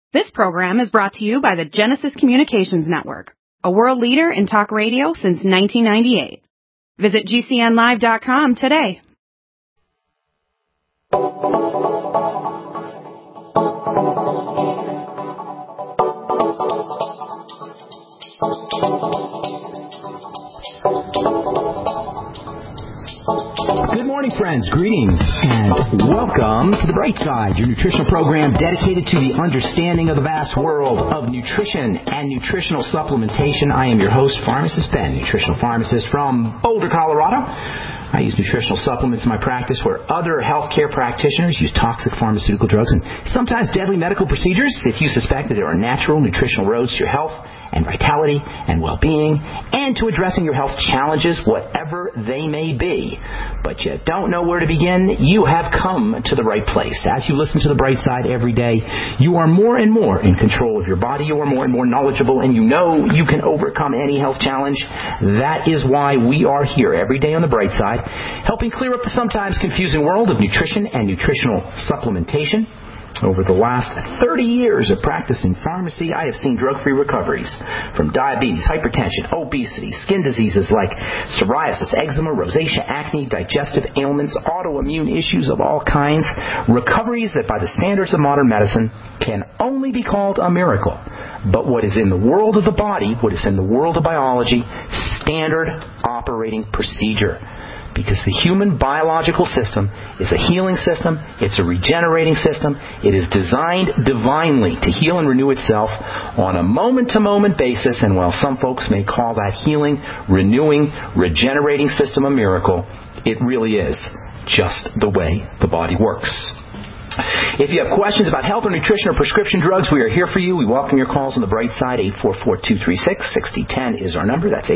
This program is brought to you by the Genesis Communications Network, a world leader in talk radio since 1998. Visit GCNlive.com today. Good morning, friends. Greetings and welcome to The Bright Side, your nutritional program dedicated to the understanding of the vast world of nutrition and nutritional supplementation. I am your host, Pharmacist Ben, nutritional pharmacist from Boulder, Colorado. I use nutritional supplements in my practice where other healthcare practitioners use toxic pharmaceutical drugs and sometimes deadly medical procedures if you suspect that there are natural nutritional roads to your health and vitality and well-being and to addressing your health challenges, whatever they may be. But you don't know where to begin? You have come to the right place. As you listen to The Bright Side every day, you are more and more in control of your body. You are more and more knowledgeable, and you know you can overcome any health challenge. That is why we are here every day on The Bright Side, helping clear up the sometimes confusing world of nutrition and nutritional supplementation. Over the last 30 years of practicing pharmacy, I have seen drug-free recoveries from diabetes, hypertension, obesity, skin diseases like psoriasis, eczema, rosacea, acne, digestive ailments, autoimmune issues of all kinds, recoveries that by the standards of modern medicine can only be called a miracle. But what is in the world of the body, what is in the world of biology, standard operating procedure. Because the human biological system is a healing system, it's a regenerating system, it is designed divinely to heal and renew itself on a moment-to-moment basis, and while some folks may call that healing, renewing, regenerating system a miracle, it really is just the way the body works. If you have questions about health or nutrition or prescription drugs, we are here for you. We welcome your calls on The Bright Side. 844-236-6010 is our number. That's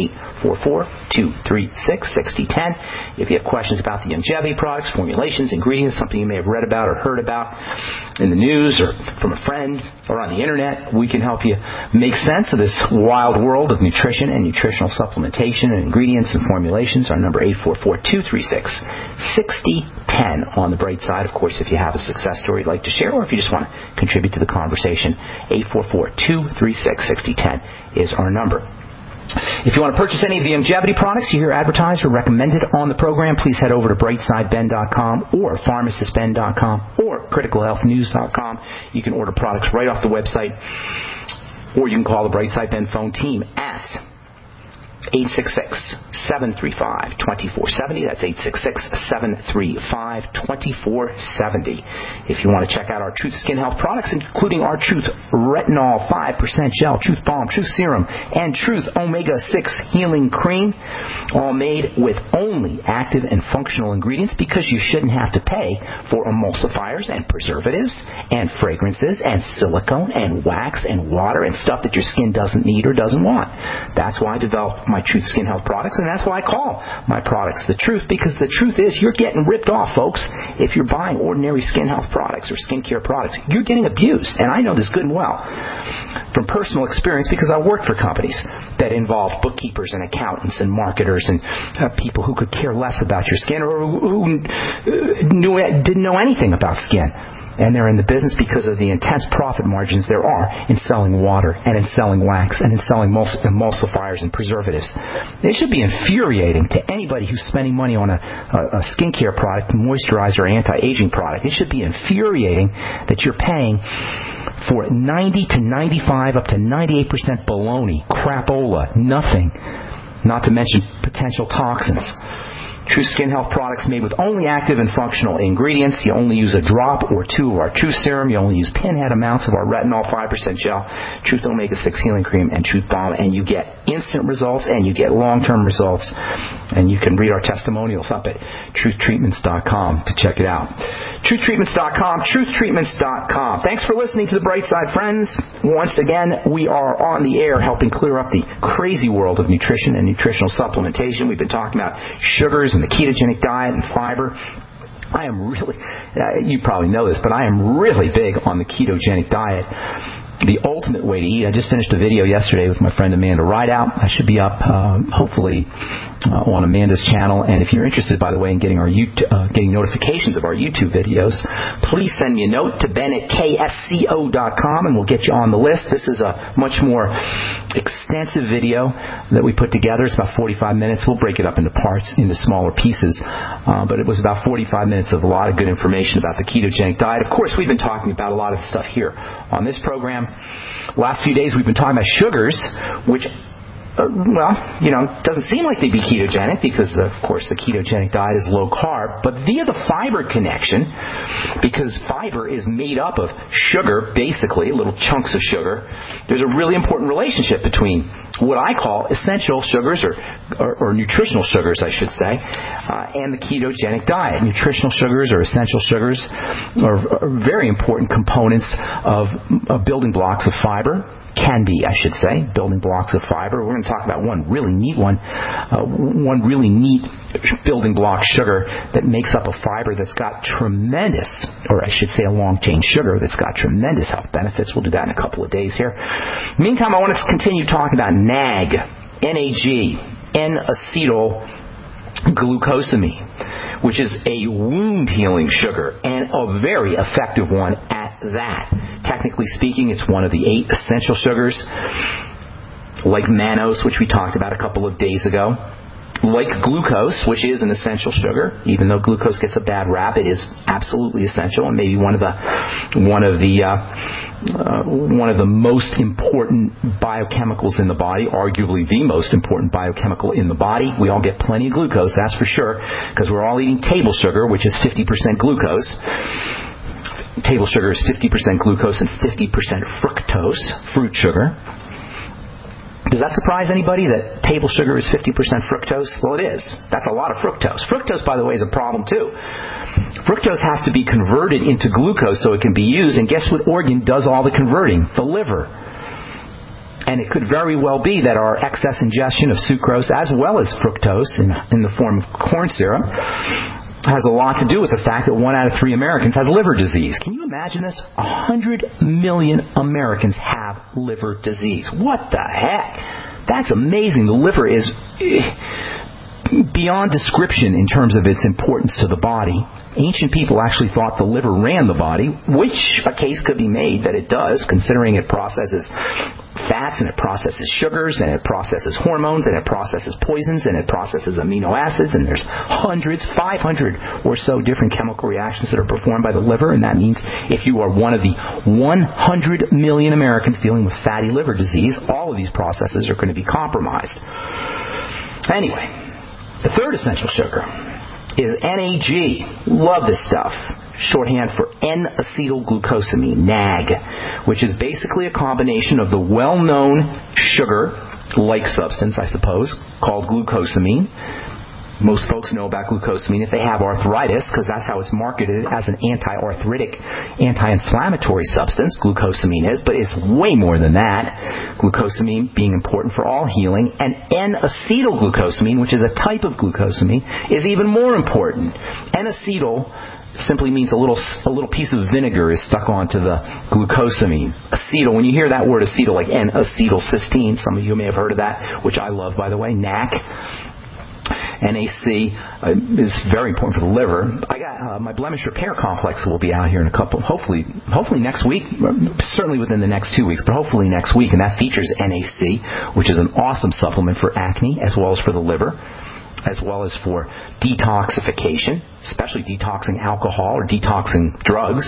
844-236-6010. If you have questions about the longevity products, formulations, ingredients, something you may have read about or heard about in the news or from a friend or on the internet, we can help you make sense of this wild world of nutrition and nutritional supplementation and ingredients and formulations. Our number 844-236-6010 on The Bright Side. Of course, if you have a success story you'd like to share, or if you just want to contribute to the conversation, 844-236-6010 is our number. If you want to purchase any of the longevity products you hear advertised or recommended on the program, please head over to brightsideben.com or pharmacistben.com or criticalhealthnews.com. You can order products right off the website, or you can call the Bright Side Ben phone team at 866-735-2470. That's 866-735-2470. If you want to check out our Truth Skin Health products, including our Truth Retinol 5% Gel, Truth Balm, Truth Serum, and Truth Omega-6 Healing Cream, all made with only active and functional ingredients, because you shouldn't have to pay for emulsifiers and preservatives and fragrances and silicone and wax and water and stuff that your skin doesn't need or doesn't want. That's why I developed my Truth Skin Health products, and that's why I call my products the Truth, because the truth is you're getting ripped off, folks. If you're buying ordinary skin health products or skincare products, you're getting abused, and I know this good and well from personal experience, because I worked for companies that involved bookkeepers and accountants and marketers and people who could care less about your skin or who didn't know anything about skin. And they're in the business because of the intense profit margins there are in selling water and in selling wax and in selling emulsifiers and preservatives. It should be infuriating to anybody who's spending money on a skincare product, moisturizer, or anti-aging product. It should be infuriating that you're paying for 90 to 95 up to 98% baloney, crapola, nothing, not to mention potential toxins. True Skin Health products made with only active and functional ingredients. You only use a drop or two of our Truth Serum. You only use pinhead amounts of our Retinol 5% Gel, Truth Omega-6 Healing Cream, and Truth Balm. And you get instant results and you get long-term results. And you can read our testimonials up at truthtreatments.com to check it out. Truthtreatments.com, truthtreatments.com. Thanks for listening to The Bright Side, friends. Once again, we are on the air helping clear up the crazy world of nutrition and nutritional supplementation. We've been talking about sugars and the ketogenic diet and fiber. I am really, you probably know this, but I am really big on the ketogenic diet. the ultimate way to eat. I just finished a video yesterday with my friend Amanda Rideout. I should be up, hopefully, on Amanda's channel. And if you're interested, by the way, in getting our getting notifications of our YouTube videos, please send me a note to ben@ksco.com, and we'll get you on the list. This is a much more extensive video that we put together. It's about 45 minutes. We'll break it up into parts, into smaller pieces. But it was about 45 minutes of a lot of good information about the ketogenic diet. Of course, we've been talking about a lot of the stuff here on this program. Last few days we've been talking about sugars, which, doesn't seem like they'd be ketogenic because, of course, the ketogenic diet is low carb. But via the fiber connection, because fiber is made up of sugar, basically, little chunks of sugar, there's a really important relationship between what I call essential sugars, or nutritional sugars, I should say, and the ketogenic diet. Nutritional sugars or essential sugars are very important components of building blocks of fiber. Can be, I should say, building blocks of fiber. We're going to talk about one really neat building block sugar that makes up a fiber that's got tremendous, or I should say a long-chain sugar that's got tremendous health benefits. We'll do that in a couple of days here. Meantime, I want to continue talking about NAG, N-A-G, N-acetylglucosamine, which is a wound-healing sugar and a very effective one at that. Technically speaking, it's one of the 8 essential sugars, like mannose, which we talked about a couple of days ago, like glucose, which is an essential sugar. Even though glucose gets a bad rap, it is absolutely essential, and maybe one of the most important biochemicals in the body, arguably the most important biochemical in the body. We all get plenty of glucose, that's for sure, because we're all eating table sugar, which is 50% glucose. Table sugar is 50% glucose and 50% fructose, fruit sugar. Does that surprise anybody that table sugar is 50% fructose? Well, it is. That's a lot of fructose. Fructose, by the way, is a problem too. Fructose has to be converted into glucose so it can be used, and guess what organ does all the converting? The liver. And it could very well be that our excess ingestion of sucrose as well as fructose in the form of corn syrup has a lot to do with the fact that 1 out of 3 Americans has liver disease. Can you imagine this? 100 million Americans have liver disease. What the heck? That's amazing. The liver is beyond description in terms of its importance to the body. Ancient people actually thought the liver ran the body, which a case could be made that it does, considering it processes fats, and it processes sugars, and it processes hormones, and it processes poisons, and it processes amino acids, and there's 500 or so different chemical reactions that are performed by the liver, and that means if you are one of the 100 million Americans dealing with fatty liver disease, all of these processes are going to be compromised. Anyway, the third essential sugar is NAG. Love this stuff. Shorthand for N-acetylglucosamine, NAG, which is basically a combination of the well-known sugar-like substance, I suppose, called glucosamine. Most folks know about glucosamine if they have arthritis, because that's how it's marketed as an anti-arthritic, anti-inflammatory substance, glucosamine is, but it's way more than that. Glucosamine being important for all healing, and N-acetylglucosamine, which is a type of glucosamine, is even more important. N-acetyl simply means a little piece of vinegar is stuck onto the glucosamine. Acetyl, when you hear that word acetyl, like N-acetylcysteine, some of you may have heard of that, which I love, by the way, NAC. NAC is very important for the liver. I got my blemish repair complex will be out here in a couple, hopefully next week, certainly within the next 2 weeks, but hopefully next week, and that features NAC, which is an awesome supplement for acne as well as for the liver, as well as for detoxification, especially detoxing alcohol or detoxing drugs.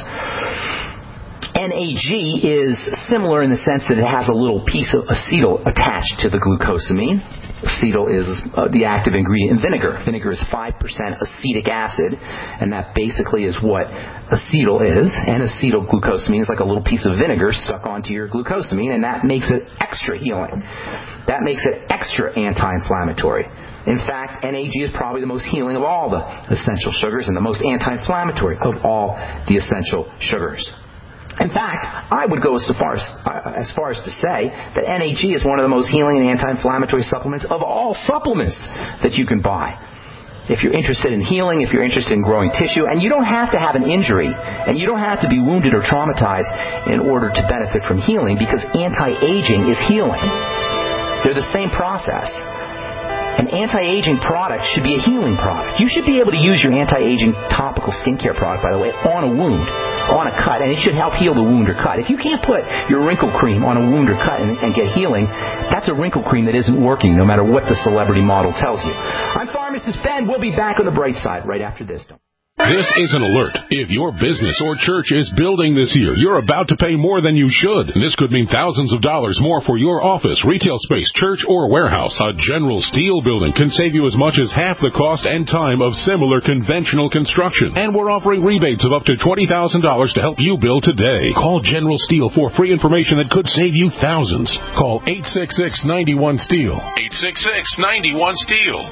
NAG is similar in the sense that it has a little piece of acetyl attached to the glucosamine. Acetyl is the active ingredient in vinegar. Vinegar is 5% acetic acid, and that basically is what acetyl is. And acetylglucosamine is like a little piece of vinegar stuck onto your glucosamine, and that makes it extra healing. That makes it extra anti-inflammatory. In fact, NAG is probably the most healing of all the essential sugars and the most anti-inflammatory of all the essential sugars. In fact, I would go as far as to say that NAG is one of the most healing and anti-inflammatory supplements of all supplements that you can buy. if you're interested in healing, if you're interested in growing tissue, and you don't have to have an injury, and you don't have to be wounded or traumatized in order to benefit from healing, because anti-aging is healing. They're the same process. An anti-aging product should be a healing product. You should be able to use your anti-aging topical skincare product, by the way, on a wound, on a cut, and it should help heal the wound or cut. If you can't put your wrinkle cream on a wound or cut and get healing, that's a wrinkle cream that isn't working, no matter what the celebrity model tells you. I'm Pharmacist Ben. We'll be back on the bright side right after this. This is an alert. If your business or church is building this year, you're about to pay more than you should. This could mean thousands of dollars more for your office, retail space, church, or warehouse. A General Steel building can save you as much as half the cost and time of similar conventional construction. And we're offering rebates of up to $20,000 to help you build today. Call General Steel for free information that could save you thousands. Call 866-91-STEEL. 866-91-STEEL.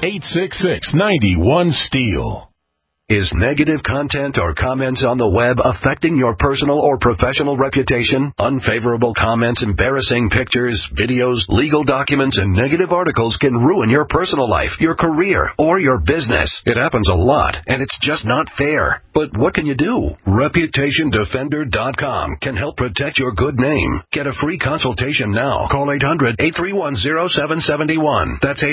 866-91-STEEL. Is negative content or comments on the web affecting your personal or professional reputation? Unfavorable comments, embarrassing pictures, videos, legal documents, and negative articles can ruin your personal life, your career, or your business. It happens a lot, and it's just not fair. But what can you do? ReputationDefender.com can help protect your good name. Get a free consultation now. Call 800-831-0771. That's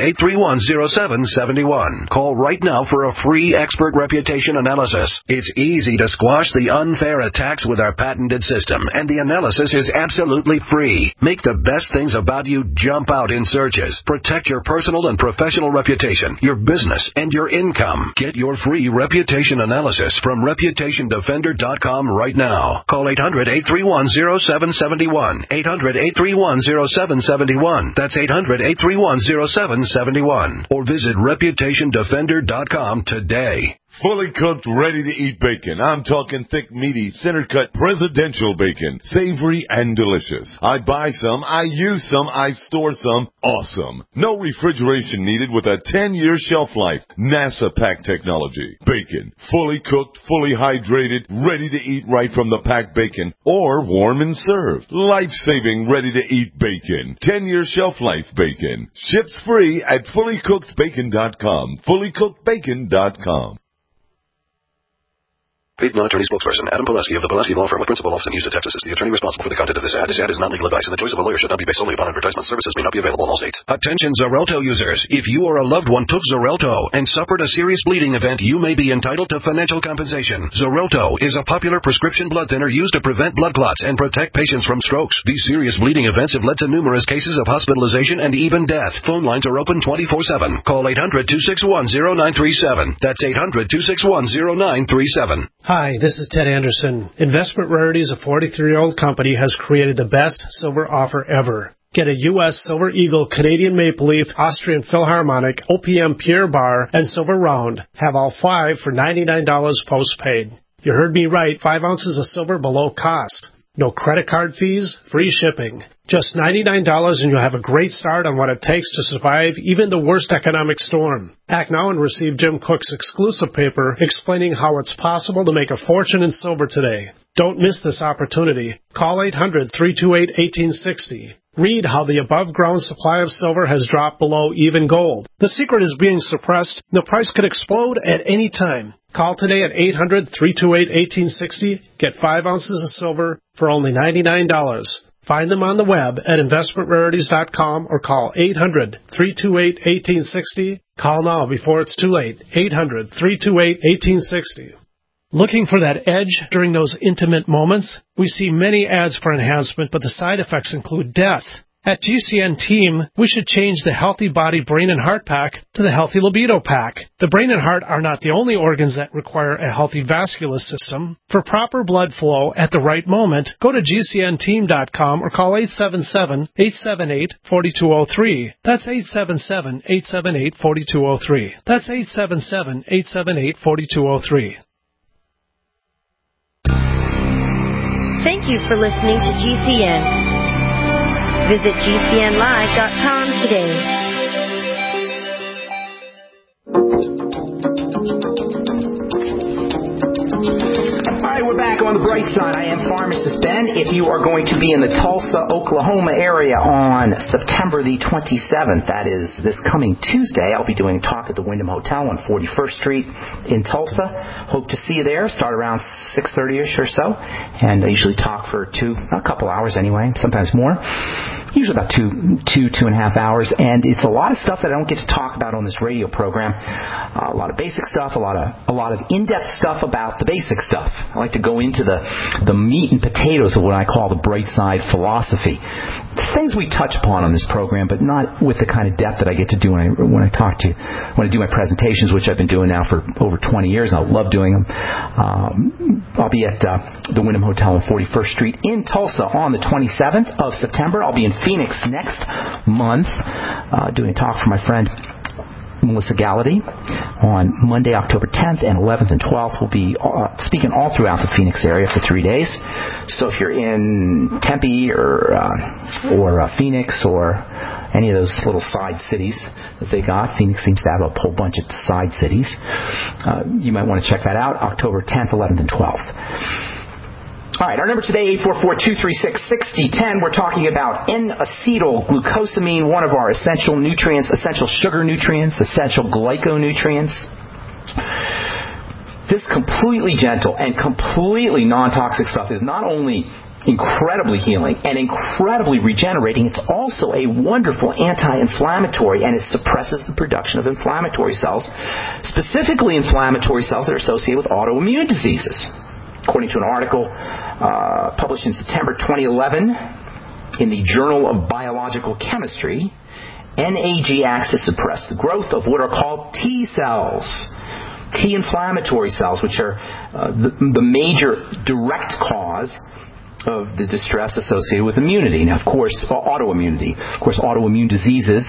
800-831-0771. Call right now for a free expert reputation analysis. It's easy to squash the unfair attacks with our patented system, and the analysis is absolutely free. Make the best things about you jump out in searches. Protect your personal and professional reputation, your business, and your income. Get your free reputation analysis from ReputationDefender.com right now. Call 800-831-0771. 800-831-0771. That's 800-831-0771. Or visit ReputationDefender.com today. Fully cooked, ready-to-eat bacon. I'm talking thick, meaty, center-cut presidential bacon. Savory and delicious. I buy some, I use some, I store some. Awesome. No refrigeration needed with a 10-year shelf life. NASA pack technology. Bacon. Fully cooked, fully hydrated, ready to eat right from the packed bacon. Or warm and served. Life-saving, ready-to-eat bacon. 10-year shelf life bacon. Ships free at fullycookedbacon.com. Fullycookedbacon.com. Paid non-attorney spokesperson Adam Pulaski of the Pulaski Law Firm with principal office in Houston, Texas, is the attorney responsible for the content of this ad. This ad is not legal advice, and the choice of a lawyer should not be based solely upon advertisement. Services may not be available in all states. Attention Xarelto users. If you or a loved one took Xarelto and suffered a serious bleeding event, you may be entitled to financial compensation. Xarelto is a popular prescription blood thinner used to prevent blood clots and protect patients from strokes. These serious bleeding events have led to numerous cases of hospitalization and even death. Phone lines are open 24/7. Call 800-261-0937. That's 800-261-0937. Hi, this is Ted Anderson. Investment Rarities, a 43-year-old company, has created the best silver offer ever. Get a U.S. Silver Eagle, Canadian Maple Leaf, Austrian Philharmonic, OPM Pure Bar, and Silver Round. Have all 5 for $99 postpaid. You heard me right, 5 ounces of silver below cost. No credit card fees, free shipping. Just $99 and you'll have a great start on what it takes to survive even the worst economic storm. Act now and receive Jim Cook's exclusive paper explaining how it's possible to make a fortune in silver today. Don't miss this opportunity. Call 800-328-1860. Read how the above-ground supply of silver has dropped below even gold. The secret is being suppressed. The price could explode at any time. Call today at 800-328-1860. Get 5 ounces of silver for only $99. Find them on the web at investmentrarities.com or call 800-328-1860. Call now before it's too late. 800-328-1860. Looking for that edge during those intimate moments? We see many ads for enhancement, but the side effects include death. At GCN Team, we should change the Healthy Body Brain and Heart Pack to the Healthy Libido Pack. The brain and heart are not the only organs that require a healthy vascular system. For proper blood flow at the right moment, go to GCNteam.com or call 877-878-4203. That's 877-878-4203. That's 877-878-4203. Thank you for listening to GCN. Visit GCNlive.com today. All right, we're back on the bright side. I am Pharmacist Ben, then if you are going to be in the Tulsa, Oklahoma area on September the 27th, that is this coming Tuesday, I'll be doing a talk at the Wyndham Hotel on 41st Street in Tulsa. Hope to see you there. Start around 6:30ish or so, and I usually talk for a couple hours anyway, sometimes more. Usually about two and a half hours, and it's a lot of stuff that I don't get to talk about on this radio program. A lot of basic stuff, a lot of in-depth stuff about the basic stuff. I like to go into the meat and potatoes of what I call the bright side philosophy. It's things we touch upon on this program, but not with the kind of depth that I get to do when I do my presentations, which I've been doing now for over 20 years. I love doing them. I'll be at the Wyndham Hotel on 41st Street in Tulsa on the 27th of September. I'll be in Phoenix next month doing a talk for my friend Melissa Gallaty on Monday, October 10th and 11th and 12th. We'll be speaking all throughout the Phoenix area for 3 days. So if you're in Tempe or Phoenix or any of those little side cities that they got, Phoenix seems to have a whole bunch of side cities, you might want to check that out, October 10th, 11th, and 12th. All right, our number today, 844-236-6010. We're talking about N-acetylglucosamine, one of our essential nutrients, essential sugar nutrients, essential glyconutrients. This completely gentle and completely non-toxic stuff is not only incredibly healing and incredibly regenerating, it's also a wonderful anti-inflammatory, and it suppresses the production of inflammatory cells, specifically inflammatory cells that are associated with autoimmune diseases. According to an article published in September 2011 in the Journal of Biological Chemistry, NAG acts to suppress the growth of what are called T cells, T inflammatory cells, which are the major direct cause of the distress associated with immunity. Now, of course, autoimmunity. Of course, autoimmune diseases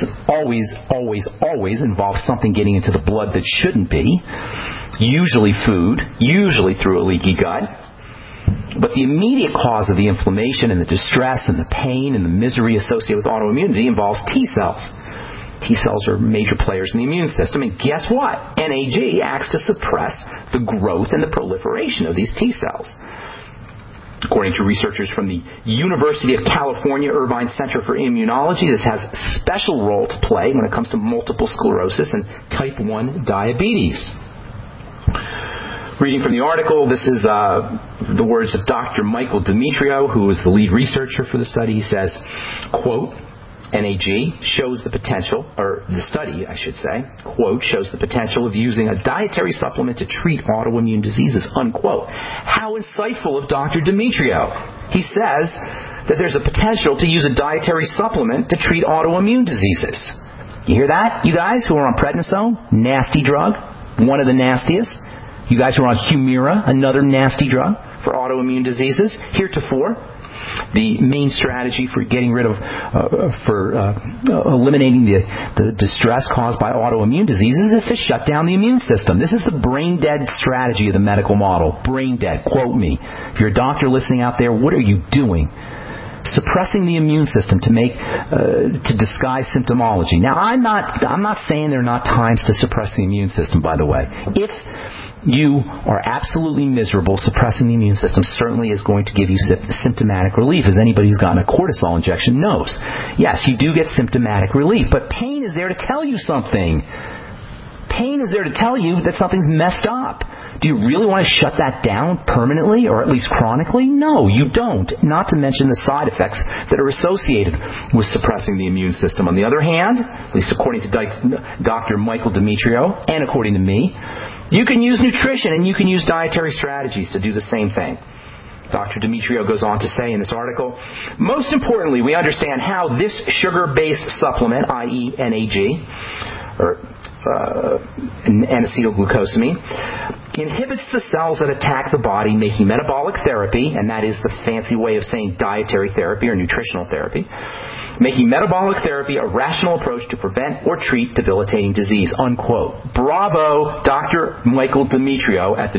always involve something getting into the blood that shouldn't be. Usually food, usually through a leaky gut. But the immediate cause of the inflammation and the distress and the pain and the misery associated with autoimmunity involves T cells. T cells are major players in the immune system, and guess what? NAG acts to suppress the growth and the proliferation of these T cells. According to researchers from the University of California Irvine Center for Immunology, this has a special role to play when it comes to multiple sclerosis and type 1 diabetes. Reading from the article, this is the words of Dr. Michael Demetrio, who is the lead researcher for the study. He says, quote, NAG shows the potential, or the study, I should say, quote, shows the potential of using a dietary supplement to treat autoimmune diseases, unquote. How insightful of Dr. Demetrio. He says that there's a potential to use a dietary supplement to treat autoimmune diseases. You hear that, you guys who are on prednisone? Nasty drug, one of the nastiest. You guys who are on Humira, another nasty drug for autoimmune diseases. Heretofore, the main strategy for getting rid of, eliminating the distress caused by autoimmune diseases is to shut down the immune system. This is the brain dead strategy of the medical model. Brain dead. Quote me. If you're a doctor listening out there, what are you doing? Suppressing the immune system to disguise symptomology. Now, I'm not saying there are not times to suppress the immune system, by the way. If you are absolutely miserable, suppressing the immune system certainly is going to give you symptomatic relief, as anybody who's gotten a cortisol injection knows. Yes, you do get symptomatic relief, but pain is there to tell you something. Pain is there to tell you that something's messed up. Do you really want to shut that down permanently or at least chronically? No, you don't. Not to mention the side effects that are associated with suppressing the immune system. On the other hand, at least according to Dr. Michael Demetrio and according to me, you can use nutrition and you can use dietary strategies to do the same thing. Dr. Demetrio goes on to say in this article, most importantly, we understand how this sugar-based supplement, i.e. NAG, or N-acetylglucosamine, inhibits the cells that attack the body, making metabolic therapy, and that is the fancy way of saying dietary therapy or nutritional therapy, making metabolic therapy a rational approach to prevent or treat debilitating disease, unquote. Bravo, Dr. Michael Demetrio at the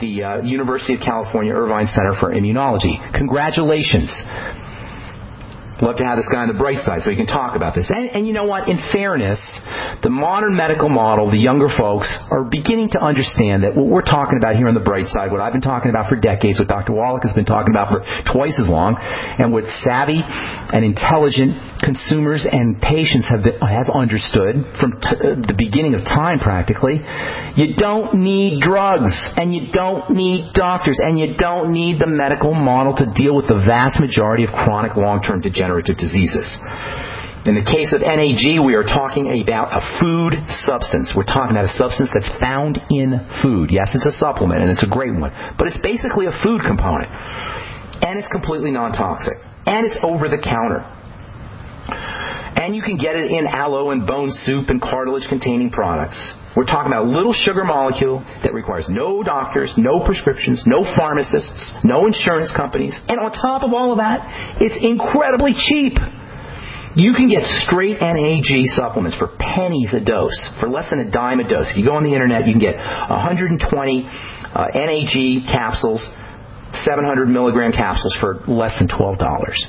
University of California Irvine Center for Immunology. Congratulations. Love to have this guy on the bright side so he can talk about this. And you know what? In fairness, the modern medical model, the younger folks, are beginning to understand that what we're talking about here on the bright side, what I've been talking about for decades, what Dr. Wallach has been talking about for twice as long, and what savvy and intelligent consumers and patients have understood from the beginning of time practically. You don't need drugs, and you don't need doctors, and you don't need the medical model to deal with the vast majority of chronic long-term degenerative diseases. In the case of NAG, we are talking about a food substance. We're talking about a substance that's found in food. Yes, it's a supplement, and it's a great one, but it's basically a food component. And it's completely non-toxic. And it's over-the-counter. And you can get it in aloe and bone soup and cartilage-containing products. We're talking about a little sugar molecule that requires no doctors, no prescriptions, no pharmacists, no insurance companies. And on top of all of that, it's incredibly cheap. You can get straight NAG supplements for pennies a dose, for less than a dime a dose. If you go on the internet, you can get 120 NAG capsules, 700 milligram capsules for less than $12.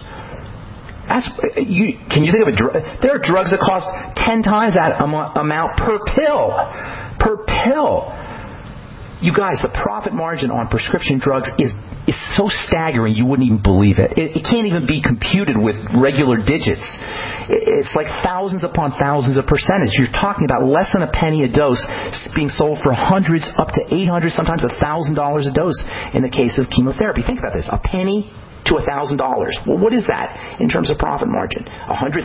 Can you think of a drug? There are drugs that cost 10 times that amount per pill. Per pill. You guys, the profit margin on prescription drugs is so staggering you wouldn't even believe it. It can't even be computed with regular digits. It's like thousands upon thousands of percentage. You're talking about less than a penny a dose being sold for hundreds up to $800, sometimes $1,000 a dose in the case of chemotherapy. Think about this. A penny to $1,000. Well, what is that in terms of profit margin? 100,000%?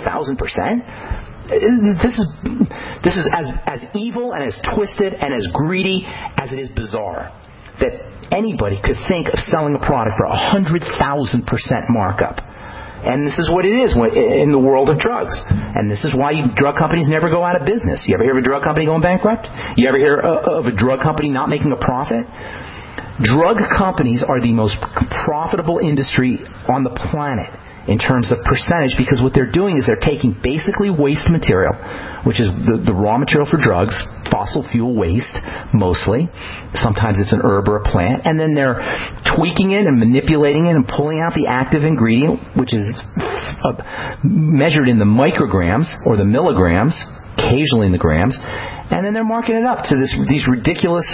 This is as evil and as twisted and as greedy as it is bizarre that anybody could think of selling a product for 100,000% markup. And this is what it is in the world of drugs. And this is why drug companies never go out of business. You ever hear of a drug company going bankrupt? You ever hear of a drug company not making a profit? Drug companies are the most profitable industry on the planet in terms of percentage, because what they're doing is they're taking basically waste material, which is the raw material for drugs, fossil fuel waste mostly. Sometimes it's an herb or a plant, and then they're tweaking it and manipulating it and pulling out the active ingredient, which is measured in the micrograms or the milligrams, occasionally in the grams, and then they're marking it up to these ridiculous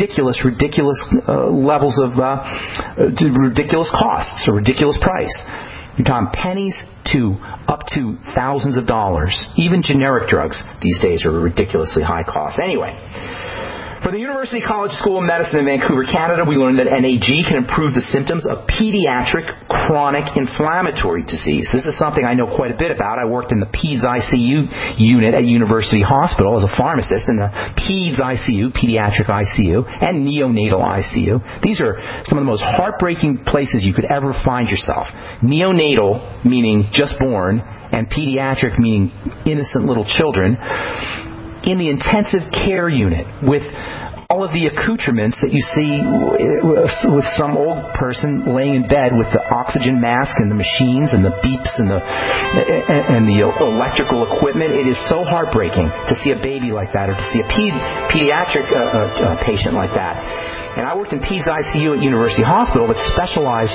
levels of ridiculous costs or ridiculous price. You're talking pennies to up to thousands of dollars. Even generic drugs these days are a ridiculously high cost. Anyway, for the University College School of Medicine in Vancouver, Canada, we learned that NAG can improve the symptoms of pediatric chronic inflammatory disease. This is something I know quite a bit about. I worked in the PEDS ICU unit at University Hospital as a pharmacist in the PEDS ICU, pediatric ICU, and neonatal ICU. These are some of the most heartbreaking places you could ever find yourself. Neonatal, meaning just born, and pediatric, meaning innocent little children, in the intensive care unit with all of the accoutrements that you see with some old person laying in bed with the oxygen mask and the machines and the beeps and the electrical equipment. It is so heartbreaking to see a baby like that, or to see a pediatric patient like that. And I worked in PEDS ICU at University Hospital. We specialized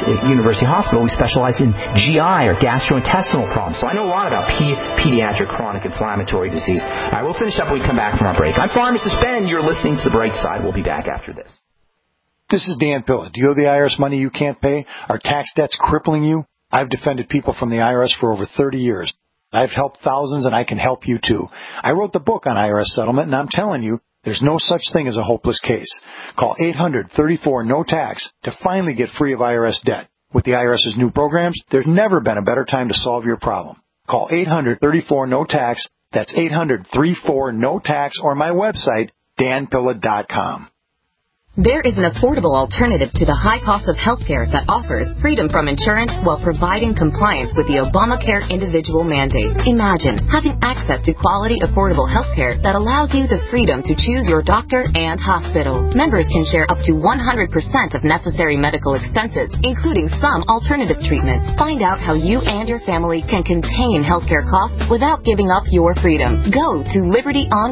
in GI or gastrointestinal problems. So I know a lot about pediatric chronic inflammatory disease. All right, we'll finish up when we come back from our break. I'm Pharmacist Ben. You're listening to The Bright Side. We'll be back after this. This is Dan Pilla. Do you owe the IRS money you can't pay? Are tax debts crippling you? I've defended people from the IRS for over 30 years. I've helped thousands, and I can help you too. I wrote the book on IRS settlement, and I'm telling you, there's no such thing as a hopeless case. Call 800-34-NO-TAX to finally get free of IRS debt. With the IRS's new programs, there's never been a better time to solve your problem. Call 800-34-NO-TAX. That's 800-34-NO-TAX, or my website, danpilla.com. There is an affordable alternative to the high cost of healthcare that offers freedom from insurance while providing compliance with the Obamacare individual mandate. Imagine having access to quality, affordable healthcare that allows you the freedom to choose your doctor and hospital. Members can share up to 100% of necessary medical expenses, including some alternative treatments. Find out how you and your family can contain healthcare costs without giving up your freedom. Go to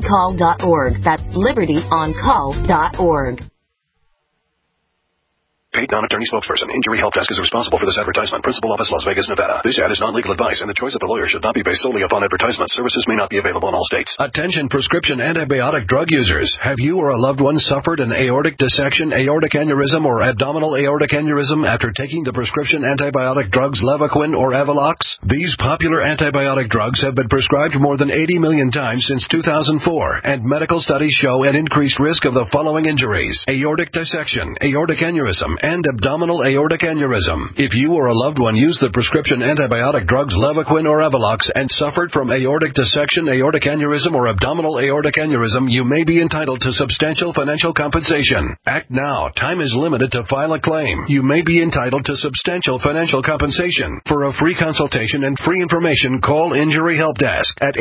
libertyoncall.org. That's libertyoncall.org. paid non-attorney spokesperson. Injury Help Desk is responsible for this advertisement. Principal Office, Las Vegas, Nevada. This ad is not legal advice, and the choice of a lawyer should not be based solely upon advertisement. Services may not be available in all states. Attention prescription antibiotic drug users. Have you or a loved one suffered an aortic dissection, aortic aneurysm, or abdominal aortic aneurysm after taking the prescription antibiotic drugs Levaquin or Avelox? These popular antibiotic drugs have been prescribed more than 80 million times since 2004, and medical studies show an increased risk of the following injuries: aortic dissection, aortic aneurysm, and abdominal aortic aneurysm. If you or a loved one used the prescription antibiotic drugs Levaquin or Avelox and suffered from aortic dissection, aortic aneurysm, or abdominal aortic aneurysm, you may be entitled to substantial financial compensation. Act now. Time is limited to file a claim. You may be entitled to substantial financial compensation. For a free consultation and free information, call Injury Help Desk at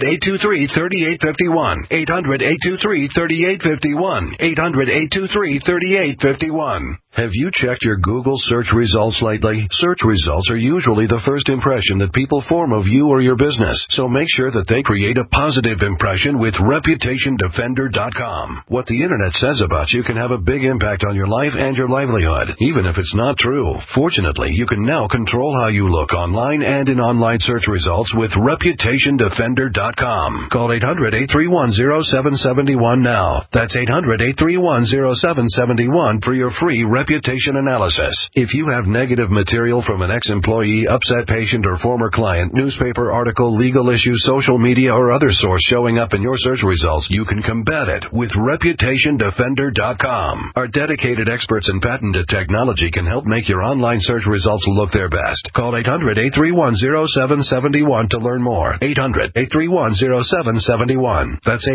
800-823-3851. 800-823-3851. 800-823-3851. Have you checked your Google search results lately? Search results are usually the first impression that people form of you or your business, so make sure that they create a positive impression with ReputationDefender.com. What the Internet says about you can have a big impact on your life and your livelihood, even if it's not true. Fortunately, you can now control how you look online and in online search results with ReputationDefender.com. Call 800-831-0771 now. That's 800-831-0771 for your free reputation analysis. If you have negative material from an ex-employee, upset patient, or former client, newspaper article, legal issue, social media, or other source showing up in your search results, you can combat it with ReputationDefender.com. Our dedicated experts in patented technology can help make your online search results look their best. Call 800-831-0771 to learn more. 800-831-0771. That's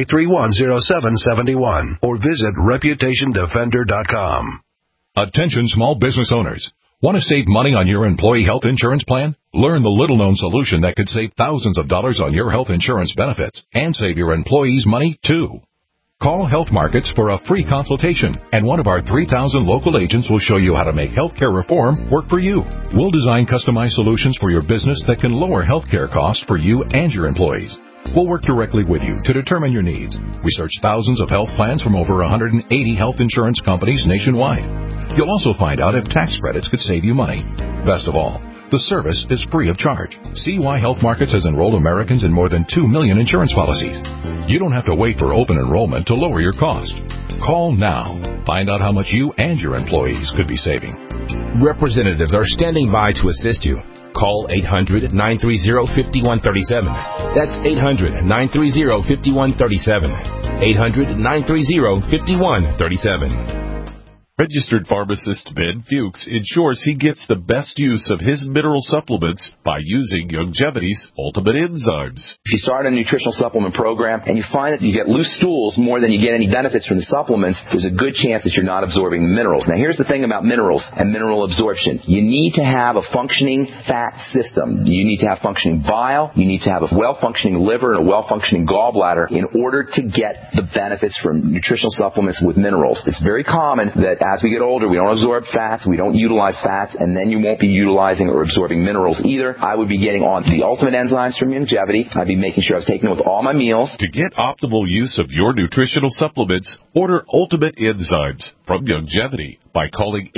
800-831-0771. Or visit ReputationDefender.com. Attention small business owners. Want to save money on your employee health insurance plan? Learn the little-known solution that could save thousands of dollars on your health insurance benefits and save your employees money, too. Call Health Markets for a free consultation, and one of our 3,000 local agents will show you how to make healthcare reform work for you. We'll design customized solutions for your business that can lower healthcare costs for you and your employees. We'll work directly with you to determine your needs. We search thousands of health plans from over 180 health insurance companies nationwide. You'll also find out if tax credits could save you money. Best of all, the service is free of charge. See why Health Markets has enrolled Americans in more than 2 million insurance policies. You don't have to wait for open enrollment to lower your cost. Call now. Find out how much you and your employees could be saving. Representatives are standing by to assist you. Call 800-930-5137. That's 800-930-5137. 800-930-5137. Registered pharmacist Ben Fuchs ensures he gets the best use of his mineral supplements by using Youngevity's Ultimate Enzymes. If you start a nutritional supplement program and you find that you get loose stools more than you get any benefits from the supplements, there's a good chance that you're not absorbing the minerals. Now, here's the thing about minerals and mineral absorption. You need to have a functioning fat system. You need to have functioning bile. You need to have a well-functioning liver and a well-functioning gallbladder in order to get the benefits from nutritional supplements with minerals. It's very common that as we get older, we don't absorb fats, we don't utilize fats, and then you won't be utilizing or absorbing minerals either. I would be getting on the Ultimate Enzymes from Youngevity. I'd be making sure I was taking it with all my meals. To get optimal use of your nutritional supplements, order Ultimate Enzymes from Youngevity by calling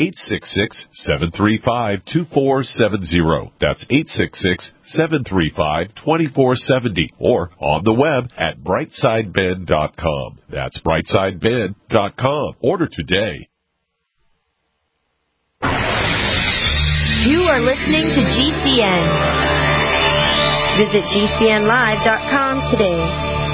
866-735-2470. That's 866-735-2470. Or on the web at brightsideben.com. That's brightsideben.com. Order today. You are listening to GCN. Visit GCNlive.com today.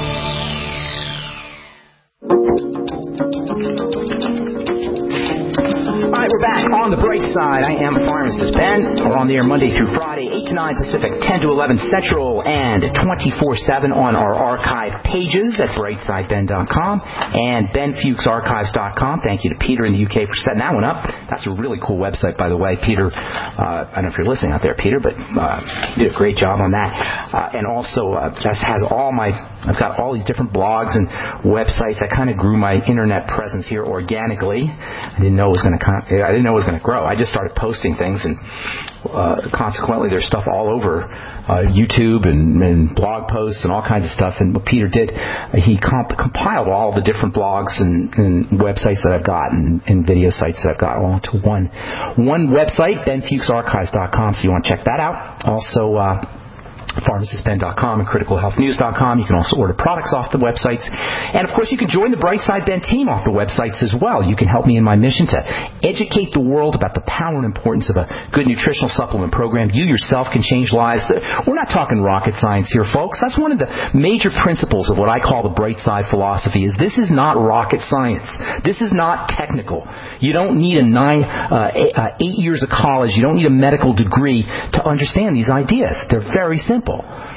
All right, we're back on the bright side. I am Pharmacist Ben. We're on the air Monday through Friday, 8 to 9 Pacific, 10 to 11 Central, and 24/7 on our archive pages at brightsideben.com and benfuchsarchives.com. Thank you to Peter in the UK for setting that one up. That's a really cool website, by the way. Peter, I don't know if you're listening out there, Peter, but you did a great job on that. And also, just has I've got all these different blogs and websites. I kind of grew my internet presence here organically. I didn't know it was going to grow. I just started posting things, and consequently incidentally, there's stuff all over YouTube and blog posts and all kinds of stuff. And what Peter did, he compiled all the different blogs and websites that I've got and video sites that I've got all into one website, benfuchsarchives.com. So you want to check that out. Also, pharmacistben.com and criticalhealthnews.com. You can also order products off the websites. And, of course, you can join the Brightside Ben team off the websites as well. You can help me in my mission to educate the world about the power and importance of a good nutritional supplement program. You yourself can change lives. We're not talking rocket science here, folks. That's one of the major principles of what I call the Brightside philosophy is this is not rocket science. This is not technical. You don't need 8 years of college. You don't need a medical degree to understand these ideas. They're very simple.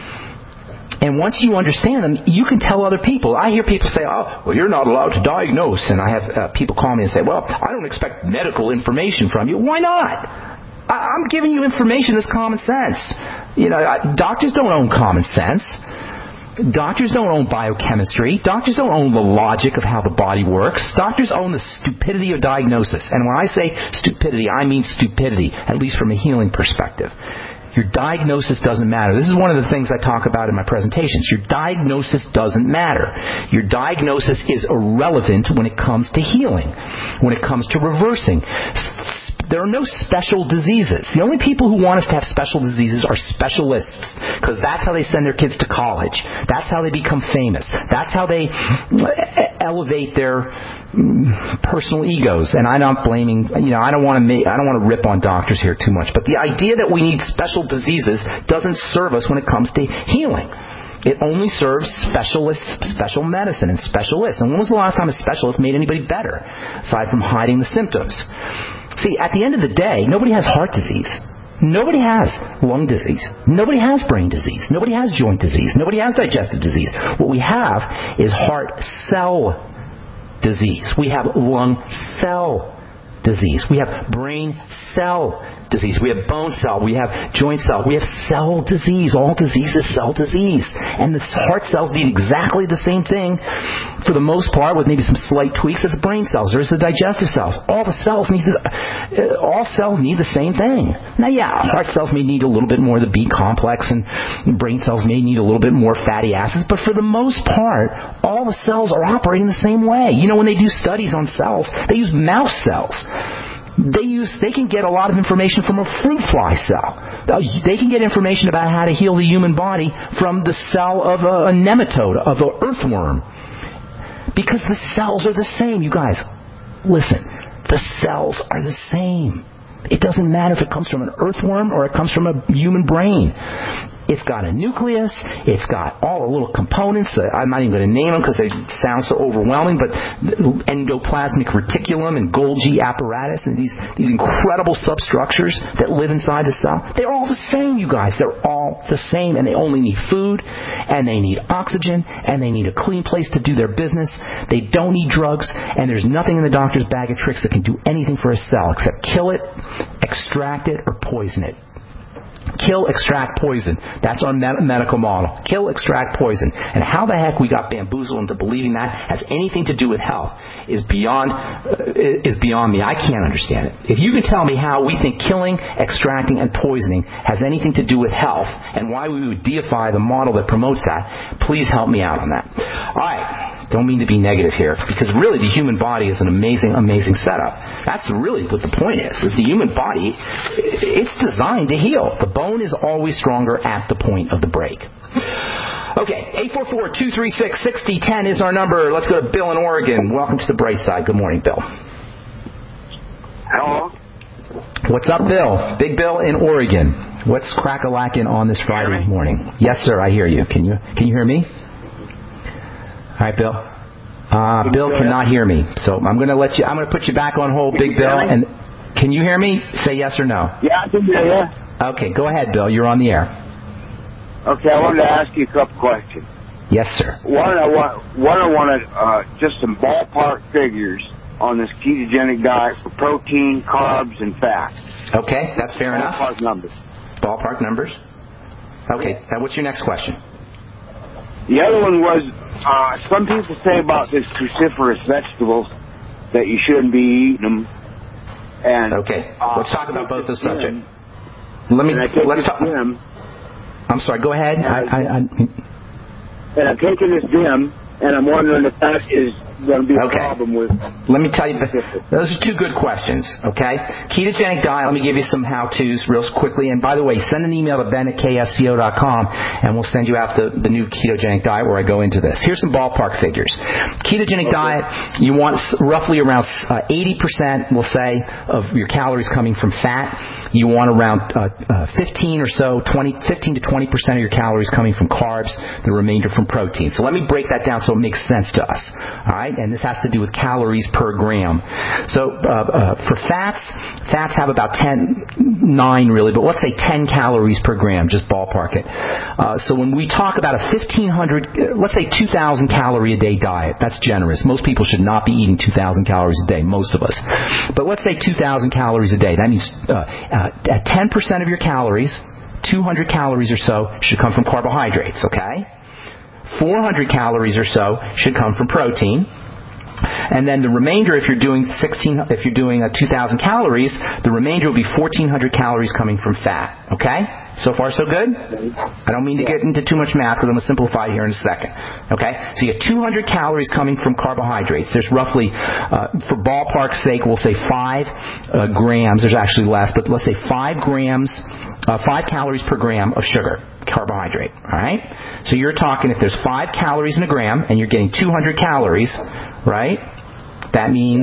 And once you understand them, you can tell other people. I hear people say, oh, well, you're not allowed to diagnose. And I have people call me and say, well, I don't expect medical information from you. Why not? I'm giving you information that's common sense. Doctors don't own common sense. Doctors don't own biochemistry. Doctors don't own the logic of how the body works. Doctors own the stupidity of diagnosis. And when I say stupidity, I mean stupidity, at least from a healing perspective. Your diagnosis doesn't matter. This is one of the things I talk about in my presentations. Your diagnosis doesn't matter. Your diagnosis is irrelevant when it comes to healing, when it comes to reversing. There are no special diseases. The only people who want us to have special diseases are specialists, because that's how they send their kids to college. That's how they become famous. That's how they elevate their personal egos. And I'm not blaming. I don't want to rip on doctors here too much. But the idea that we need special diseases doesn't serve us when it comes to healing. It only serves specialists, special medicine, and specialists. And when was the last time a specialist made anybody better, aside from hiding the symptoms? See, at the end of the day, nobody has heart disease. Nobody has lung disease. Nobody has brain disease. Nobody has joint disease. Nobody has digestive disease. What we have is heart cell disease. We have lung cell disease. We have brain cell disease. We have bone cell. We have joint cell. We have cell disease. All disease is cell disease. And the heart cells need exactly the same thing, for the most part, with maybe some slight tweaks, as the brain cells or as the digestive cells. All cells need the same thing. Now, yeah, heart cells may need a little bit more of the B complex, and brain cells may need a little bit more fatty acids, but for the most part, all the cells are operating the same way. When they do studies on cells, they use mouse cells. They can get a lot of information from a fruit fly cell. They can get information about how to heal the human body from the cell of a nematode, of an earthworm. Because the cells are the same, you guys. Listen, the cells are the same. It doesn't matter if it comes from an earthworm or it comes from a human brain. It's got a nucleus. It's got all the little components. I'm not even going to name them because they sound so overwhelming, but endoplasmic reticulum and Golgi apparatus and these incredible substructures that live inside the cell. They're all the same, you guys. They're all the same, and they only need food, and they need oxygen, and they need a clean place to do their business. They don't need drugs, and there's nothing in the doctor's bag of tricks that can do anything for a cell except kill it, extract it, or poison it. Kill, extract, poison. That's our medical model. Kill, extract, poison. And how the heck we got bamboozled into believing that has anything to do with health is beyond me. I can't understand it. If you can tell me how we think killing, extracting, and poisoning has anything to do with health, and why we would deify the model that promotes that, please help me out on that. All right. Don't mean to be negative here, because really the human body is an amazing, amazing setup. That's really what the point is the human body, it's designed to heal. The bone is always stronger at the point of the break. Okay, 844-236-6010 is our number. Let's go to Bill in Oregon. Welcome to the bright side. Good morning, Bill. Hello. What's up, Bill? Big Bill in Oregon. What's crack-a-lackin' on this Friday morning? Yes, sir, I hear you. Can you hear me? All right, Bill. Bill cannot hear me, so I'm going to put you back on hold, Big Bill. And can you hear me? Say yes or no. Yeah, I can hear you. Okay, go ahead, Bill. You're on the air. Okay, I wanted to ask you a couple questions. Yes, sir. One, I wanted just some ballpark figures on this ketogenic diet for protein, carbs, and fat. Okay, that's fair enough. Ballpark numbers. Ballpark numbers. Okay, now what's your next question? The other one was, some people say about this cruciferous vegetables that you shouldn't be eating them. And okay, let's talk about both those subjects. Let's talk. I'm sorry. Go ahead. And I'm taking this DIM, and I'm wondering if that is going to be a problem with... Let me tell you, those are two good questions, okay? Ketogenic diet, let me give you some how-tos real quickly. And by the way, send an email to ben@ksco.com, and we'll send you out the new ketogenic diet where I go into this. Here's some ballpark figures. Ketogenic diet, you want roughly around 80%, we'll say, of your calories coming from fat. You want around 15 or so, 15 to 20% of your calories coming from carbs, the remainder from protein. So let me break that down so it makes sense to us. All right, and this has to do with calories per gram. So for fats have about 9 really, but let's say 10 calories per gram, just ballpark it. So when we talk about a 1,500, let's say 2,000 calorie a day diet, that's generous. Most people should not be eating 2,000 calories a day, most of us. But let's say 2,000 calories a day. That means at 10% of your calories, 200 calories or so should come from carbohydrates, okay? 400 calories or so should come from protein, and then the remainder, if you're doing 2,000 calories, the remainder will be 1,400 calories coming from fat. Okay? So far, so good? I don't mean to get into too much math because I'm going to simplify it here in a second. Okay? So you have 200 calories coming from carbohydrates. There's roughly, for ballpark's sake, we'll say 5 grams. There's actually less, but let's say 5 grams. 5 calories per gram of sugar, carbohydrate, all right? So you're talking if there's 5 calories in a gram and you're getting 200 calories, right? That means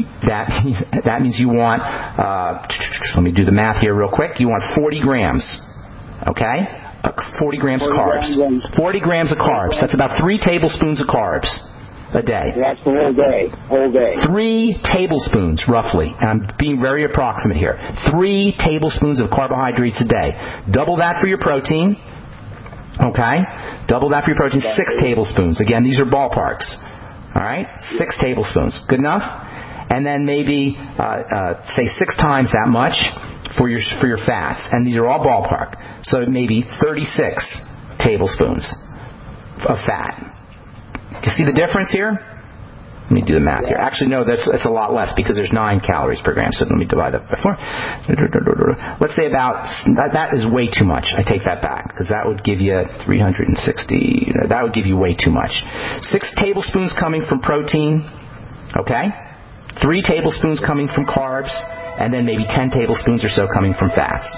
that means you want, let me do the math here real quick, you want 40 grams, okay? 40 grams of carbs. 40 grams of carbs. That's about 3 tablespoons of carbs a day. That's the whole day. 3 tablespoons, roughly. And I'm being very approximate here. 3 tablespoons of carbohydrates a day. Double that for your protein. Okay? Double that for your protein. 6 tablespoons. Again, these are ballparks. All right? 6 tablespoons. Good enough? And then maybe, say 6 times that much for your fats. And these are all ballpark. So maybe 36 tablespoons of fat. Do you see the difference here? Let me do the math here. Actually, no, that's a lot less because there's 9 calories per gram. So let me divide that by 4. Let's say about, that is way too much. I take that back because that would give you 360. That would give you way too much. 6 tablespoons coming from protein. Okay? 3 tablespoons coming from carbs. And then maybe 10 tablespoons or so coming from fats.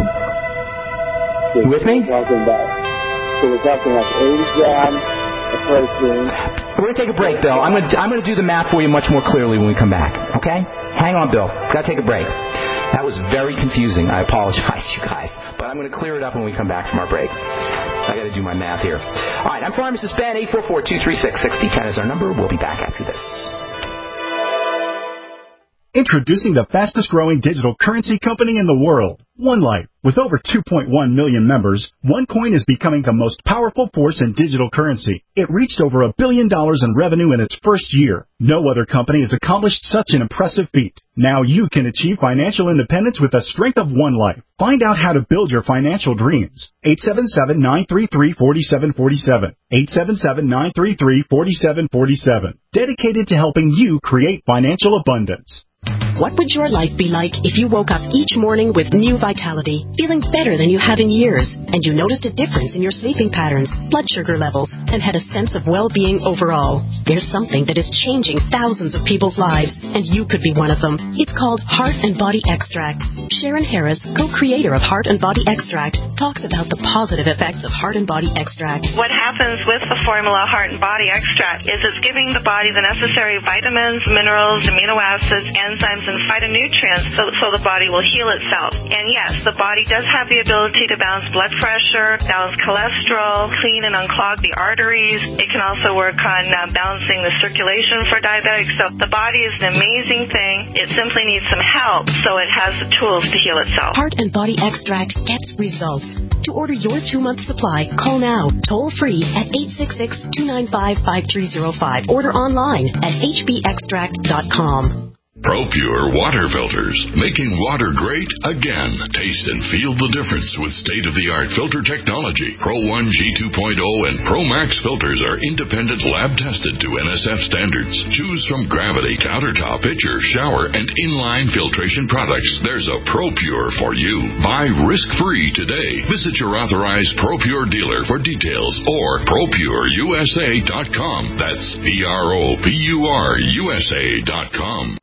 You with me? We're talking like 80 grams. We're going to take a break, Bill. I'm going to do the math for you much more clearly when we come back. Okay? Hang on, Bill. Got to take a break. That was very confusing. I apologize, you guys. But I'm going to clear it up when we come back from our break. I got to do my math here. All right, I'm Pharmacist Ben. 844-236-6010 is our number. We'll be back after this. Introducing the fastest growing digital currency company in the world, OneLife. With over 2.1 million members, OneCoin is becoming the most powerful force in digital currency. It reached over $1 billion in revenue in its first year. No other company has accomplished such an impressive feat. Now you can achieve financial independence with the strength of OneLife. Find out how to build your financial dreams. 877-933-4747. 877-933-4747. Dedicated to helping you create financial abundance. What would your life be like if you woke up each morning with new vitality, feeling better than you have in years, and you noticed a difference in your sleeping patterns, blood sugar levels, and had a sense of well-being overall? There's something that is changing thousands of people's lives, and you could be one of them. It's called Heart and Body Extract. Sharon Harris, co-creator of Heart and Body Extract, talks about the positive effects of Heart and Body Extract. What happens with the formula Heart and Body Extract is it's giving the body the necessary vitamins, minerals, amino acids, enzymes, and phytonutrients so the body will heal itself. And yes, the body does have the ability to balance blood pressure, balance cholesterol, clean and unclog the arteries. It can also work on balancing the circulation for diabetics. So the body is an amazing thing. It simply needs some help so it has the tools to heal itself. Heart and Body Extract gets results. To order your 2-month supply, call now, toll free at 866-295-5305. Order online at hbextract.com. ProPure water filters, making water great again. Taste and feel the difference with state-of-the-art filter technology. Pro 1 G2.0 and Pro Max filters are independent lab-tested to NSF standards. Choose from Gravity, countertop, pitcher, shower, and inline filtration products. There's a ProPure for you. Buy risk-free today. Visit your authorized ProPure dealer for details or ProPureUSA.com. That's ProPureUSA.com.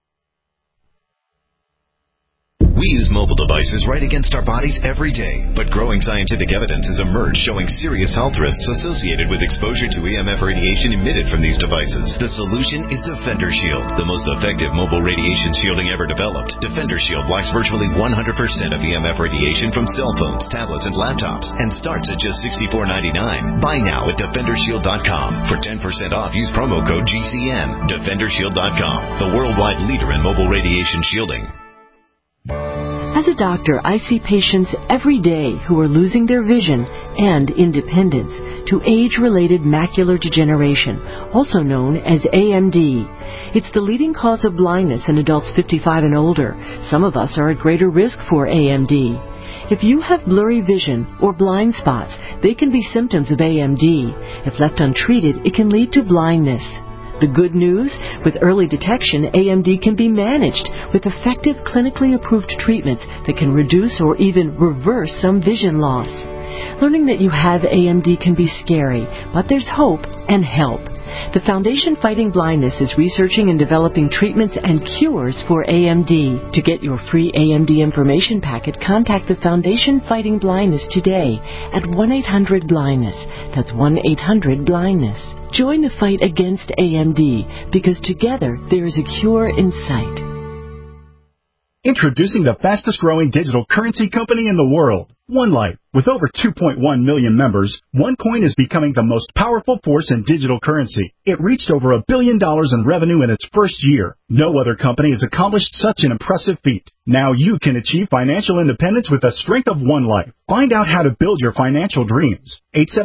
We use mobile devices right against our bodies every day, but growing scientific evidence has emerged showing serious health risks associated with exposure to EMF radiation emitted from these devices. The solution is Defender Shield, the most effective mobile radiation shielding ever developed. Defender Shield blocks virtually 100% of EMF radiation from cell phones, tablets, and laptops, and starts at just $64.99. Buy now at DefenderShield.com. For 10% off, use promo code GCN. DefenderShield.com, the worldwide leader in mobile radiation shielding. As a doctor, I see patients every day who are losing their vision and independence to age-related macular degeneration, also known as AMD. It's the leading cause of blindness in adults 55 and older. Some of us are at greater risk for AMD. If you have blurry vision or blind spots, they can be symptoms of AMD. If left untreated, it can lead to blindness. The good news, with early detection, AMD can be managed with effective clinically approved treatments that can reduce or even reverse some vision loss. Learning that you have AMD can be scary, but there's hope and help. The Foundation Fighting Blindness is researching and developing treatments and cures for AMD. To get your free AMD information packet, contact the Foundation Fighting Blindness today at 1-800-BLINDNESS. That's 1-800-BLINDNESS. Join the fight against AMD, because together there is a cure in sight. Introducing the fastest growing digital currency company in the world, OneLife. With over 2.1 million members, OneCoin is becoming the most powerful force in digital currency. It reached over $1 billion in revenue in its first year. No other company has accomplished such an impressive feat. Now you can achieve financial independence with the strength of OneLife. Find out how to build your financial dreams.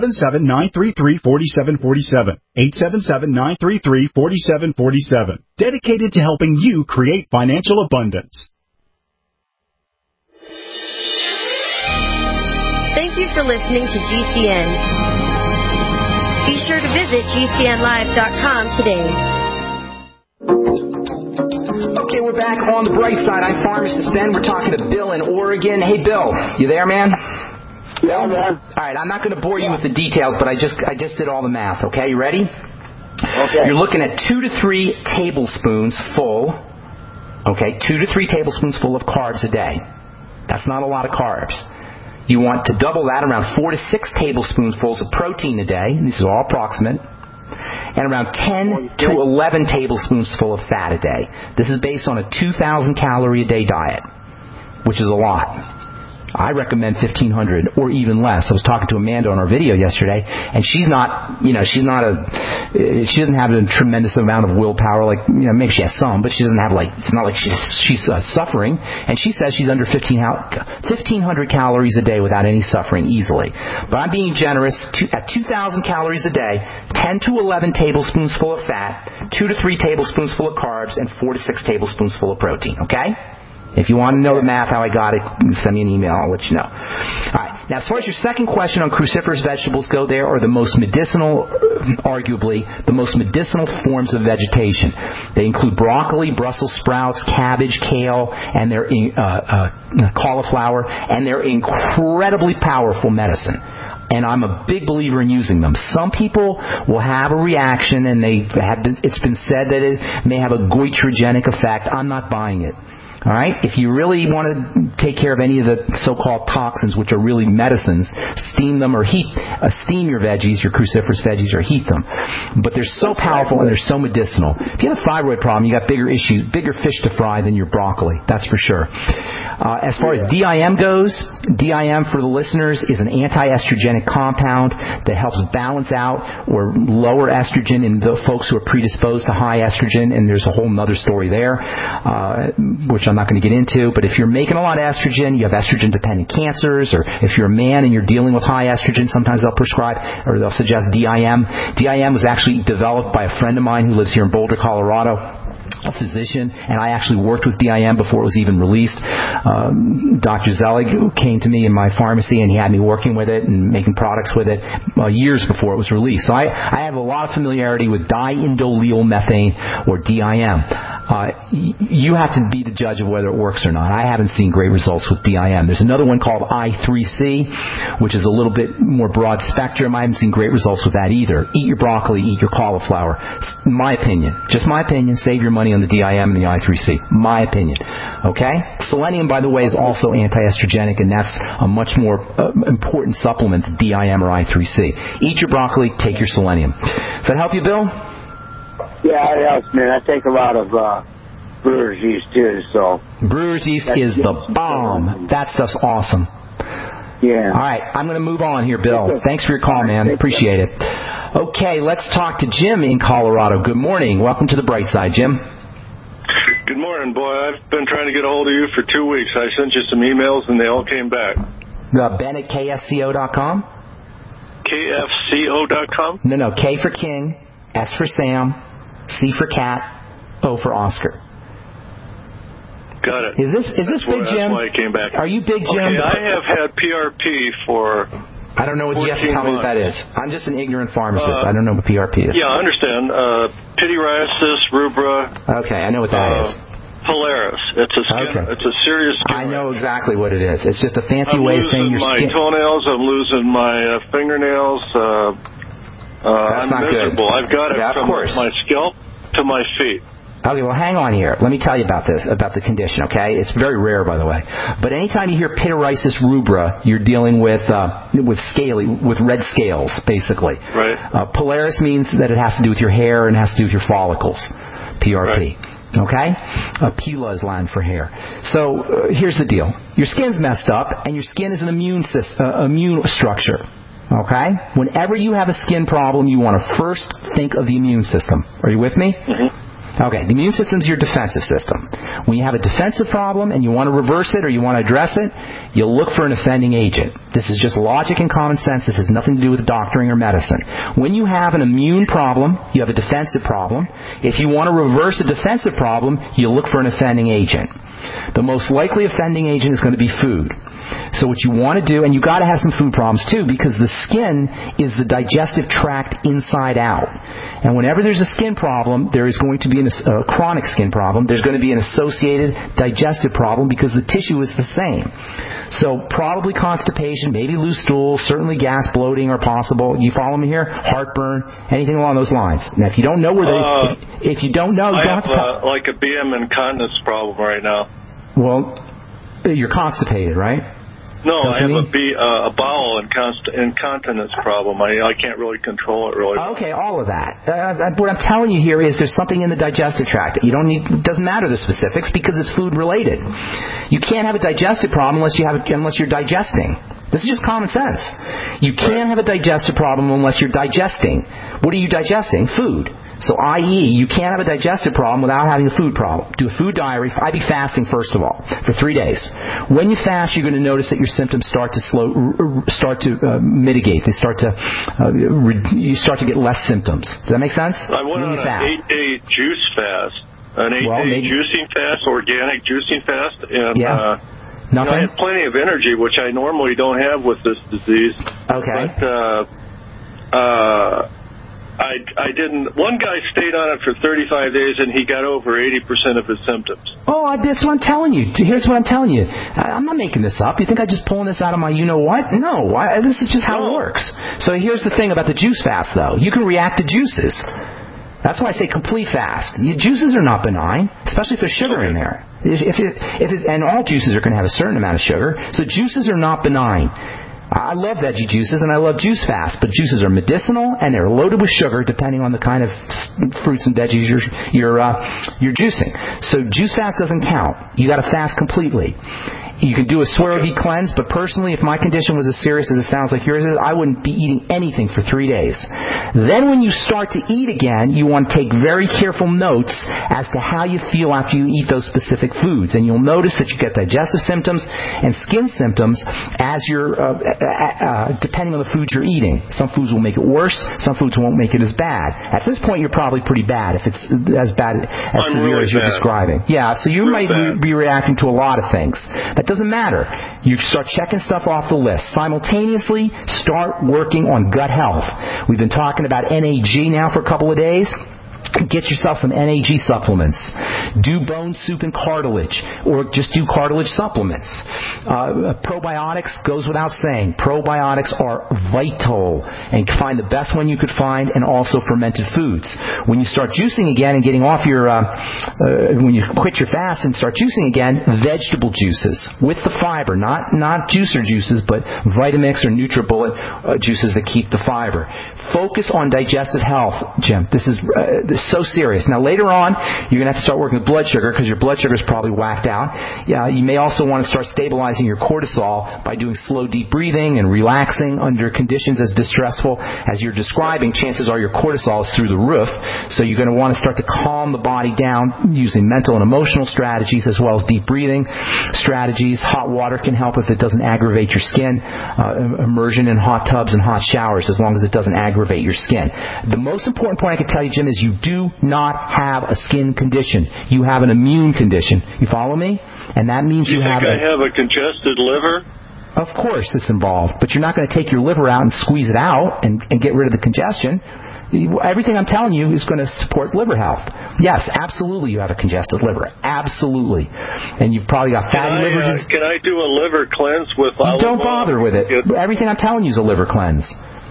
877-933-4747. 877-933-4747. Dedicated to helping you create financial abundance. Thank you for listening to GCN. Be sure to visit GCNlive.com today. Okay, we're back on the bright side. I'm Pharmacist Ben. We're talking to Bill in Oregon. Hey, Bill, you there, man? Yeah, man. All right, I'm not going to bore you with the details, but I just did all the math, okay? You ready? Okay. You're looking at 2 to 3 tablespoons full, okay, 2 to 3 tablespoons full of carbs a day. That's not a lot of carbs. You want to double that, around 4 to 6 tablespoonfuls of protein a day. This is all approximate. And around 10 to 11 tablespoons full of fat a day. This is based on a 2,000 calorie a day diet, which is a lot. I recommend 1,500 or even less. I was talking to Amanda on our video yesterday, and she doesn't have a tremendous amount of willpower. Like, maybe she has some, but she doesn't have it's not like she's suffering. And she says she's under 1,500 calories a day without any suffering easily. But I'm being generous. At 2,000 calories a day, 10 to 11 tablespoons full of fat, 2 to 3 tablespoons full of carbs, and 4 to 6 tablespoons full of protein. Okay? If you want to know the math, how I got it, send me an email. I'll let you know. All right. Now, as far as your second question on cruciferous vegetables go, there are the most medicinal, arguably, the most medicinal forms of vegetation. They include broccoli, Brussels sprouts, cabbage, kale, and they're cauliflower, and they're incredibly powerful medicine. And I'm a big believer in using them. Some people will have a reaction, and it's been said that it may have a goitrogenic effect. I'm not buying it. All right? If you really want to take care of any of the so-called toxins, which are really medicines, steam them or steam your veggies, your cruciferous veggies, or heat them. But they're so powerful and they're so medicinal. If you have a thyroid problem, you got bigger fish to fry than your broccoli. That's for sure. As far as DIM goes, DIM for the listeners is an anti-estrogenic compound that helps balance out or lower estrogen in the folks who are predisposed to high estrogen, and there's a whole other story there, which I'm not going to get into. But if you're making a lot of estrogen, you have estrogen-dependent cancers, or if you're a man and you're dealing with high estrogen, sometimes they'll prescribe or they'll suggest DIM. DIM was actually developed by a friend of mine who lives here in Boulder, Colorado. a physician, and I actually worked with DIM before it was even released. Dr. Zelig came to me in my pharmacy, and he had me working with it and making products with it years before it was released. So I have a lot of familiarity with diindolenyl methane, or DIM. You have to be the judge of whether it works or not. I haven't seen great results with DIM. There's another one called I3C, which is a little bit more broad spectrum. I haven't seen great results with that either. Eat your broccoli, eat your cauliflower. My opinion. Just my opinion. Save your money on the DIM and the I3C. My opinion. Okay? Selenium, by the way, is also anti-estrogenic, and that's a much more important supplement than DIM or I3C. Eat your broccoli, take your selenium. Does that help you, Bill? Yeah, it helps, man. I take a lot of brewer's yeast, too, so... Brewer's yeast is the bomb. That stuff's awesome. Yeah. All right, I'm going to move on here, Bill. Thanks for your call, man. Appreciate it. Okay, let's talk to Jim in Colorado. Good morning. Welcome to the bright side, Jim. Good morning, boy. I've been trying to get a hold of you for 2 weeks. I sent you some emails, and they all came back. Ben at KFCO.com? KFCO.com? No, K for King, S for Sam, C for Cat, O for Oscar. Got it. Is this Big Jim? That's why I came back. Are you Big Jim? Okay, I have had PRP for... I don't know what you have to tell me what that is. I'm just an ignorant pharmacist. I don't know what PRP is. Yeah, I understand. Pityriasis, rubra. Okay, I know what that is. Polaris. It's a skin. It's a serious skin. I know exactly what it is. It's just a fancy way of saying your skin. I'm losing my toenails. I'm losing my fingernails. That's I'm not miserable. good. I've got it from my scalp to my feet. Okay, well, hang on here. Let me tell you about this, about the condition, okay? It's very rare, by the way. But anytime you hear pityriasis rubra, you're dealing with red scales, basically. Right. Polaris means that it has to do with your hair and has to do with your follicles. PRP. Right. Okay? Pila is Latin for hair. So here's the deal. Your skin's messed up, and your skin is an immune structure. Okay? Whenever you have a skin problem, you want to first think of the immune system. Are you with me? Mm-hmm. Okay, the immune system is your defensive system. When you have a defensive problem and you want to reverse it or you want to address it, you'll look for an offending agent. This is just logic and common sense. This has nothing to do with doctoring or medicine. When you have an immune problem, you have a defensive problem. If you want to reverse a defensive problem, you'll look for an offending agent. The most likely offending agent is going to be food. So what you want to do, and you've got to have some food problems too, because the skin is the digestive tract inside out. And whenever there's a skin problem, there is going to be a chronic skin problem. There's going to be an associated digestive problem because the tissue is the same. So probably constipation, maybe loose stool, certainly gas, bloating are possible. You follow me here? Heartburn, anything along those lines. Now, if you don't know where if you don't know, you don't have to I have like a BM incontinence problem right now. Well, you're constipated, right? No, I have a bowel incontinence problem. I can't really control it really well. Okay, all of that. What I'm telling you here is there's something in the digestive tract. You don't need. It doesn't matter the specifics because it's food related. You can't have a digestive problem unless you're digesting. This is just common sense. You can't have a digestive problem unless you're digesting. What are you digesting? Food. So, i.e., you can't have a digestive problem without having a food problem. Do a food diary. I'd be fasting, first of all, for 3 days. When you fast, you're going to notice that your symptoms start to mitigate. They start to you start to get less symptoms. Does that make sense? I went on an 8-day juice fast, an 8-day juicing fast, organic juicing fast, and nothing. I had plenty of energy, which I normally don't have with this disease. Okay. But I didn't. One guy stayed on it for 35 days, and he got over 80% of his symptoms. Oh, that's what I'm telling you. Here's what I'm telling you. I'm not making this up. You think I'm just pulling this out of my you-know-what? No. This is just how it works. So here's the thing about the juice fast, though. You can react to juices. That's why I say complete fast. Juices are not benign, especially if there's sugar in there. And all juices are going to have a certain amount of sugar. So juices are not benign. I love veggie juices and I love juice fast, but juices are medicinal and they're loaded with sugar depending on the kind of fruits and veggies you're juicing. So juice fast doesn't count. You got to fast completely. You can do a Swerovy cleanse, but personally, if my condition was as serious as it sounds like yours is, I wouldn't be eating anything for 3 days. Then when you start to eat again, you want to take very careful notes as to how you feel after you eat those specific foods. And you'll notice that you get digestive symptoms and skin symptoms as you're, depending on the foods you're eating. Some foods will make it worse. Some foods won't make it as bad. At this point, you're probably pretty bad if it's as bad, as severe as you're describing. Yeah, so you might be reacting to a lot of things. That doesn't matter. You start checking stuff off the list. Simultaneously, start working on gut health. We've been talking about NAG now for a couple of days. Get yourself some NAG supplements. Do bone soup and cartilage, or just do cartilage supplements. Probiotics goes without saying. Probiotics are vital, and find the best one you could find, and also fermented foods. When you start juicing again and getting off your, when you quit your fast and start juicing again, vegetable juices with the fiber, not juicer juices, but Vitamix or NutriBullet juices that keep the fiber. Focus on digestive health, Jim. This is so serious. Now, later on, you're going to have to start working with blood sugar because your blood sugar is probably whacked out. You may also want to start stabilizing your cortisol by doing slow, deep breathing and relaxing under conditions as distressful as you're describing. Chances are your cortisol is through the roof, so you're going to want to start to calm the body down using mental and emotional strategies as well as deep breathing strategies. Hot water can help if it doesn't aggravate your skin. Immersion in hot tubs and hot showers, as long as it doesn't aggravate your skin. The most important point I can tell you, Jim, is you do not have a skin condition. You have an immune condition. You follow me? And that means you have I have a congested liver? Of course it's involved, but you're not going to take your liver out and squeeze it out and get rid of the congestion. Everything I'm telling you is going to support liver health. Yes, absolutely you have a congested liver. Absolutely. And you've probably got fatty liver disease. Can I do a liver cleanse with olive oil? Don't bother with it. Everything I'm telling you is a liver cleanse.